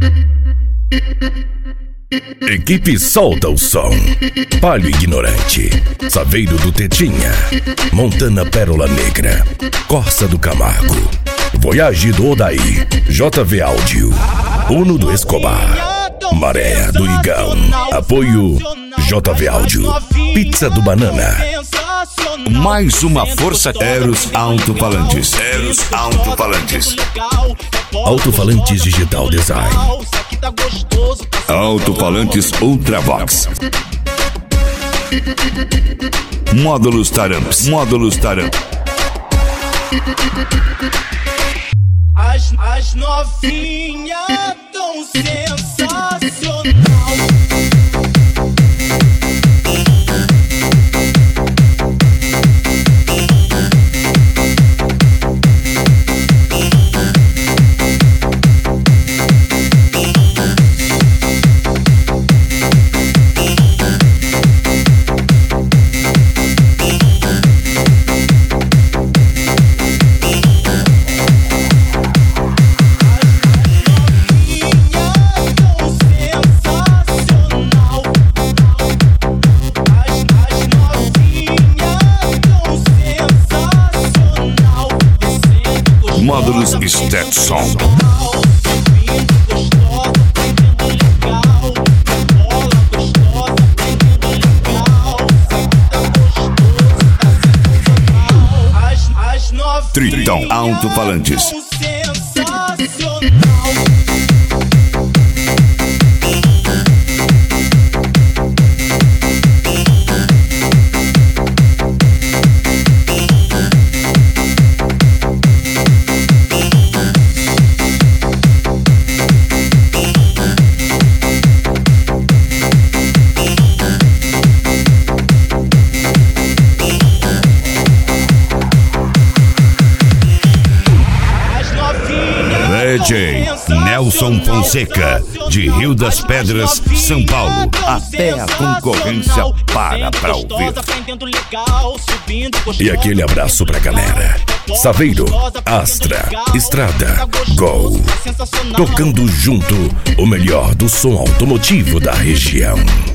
Equipe Solta o Som. Palio Ignorante, Saveiro do Tetinha, Montana Pérola Negra, Corsa do Camargo, Voyage do Odaí, JV Áudio, Uno do Escobar, Maré do Igão, Apoio JV Áudio, Pizza do Banana. Mais uma força. Eros Alto-Falantes. Alto-Falantes Digital Design. Alto-Falantes Ultravox. Módulos Taramps. As novinhas tão sensacional. Módulos Stetson. Tritão Alto-Falantes. DJ Nelson Fonseca, de Rio das Pedras, São Paulo. Até a concorrência para ouvir. E aquele abraço pra galera. Saveiro, Astra, Estrada, Gol. Tocando junto o melhor do som automotivo da região.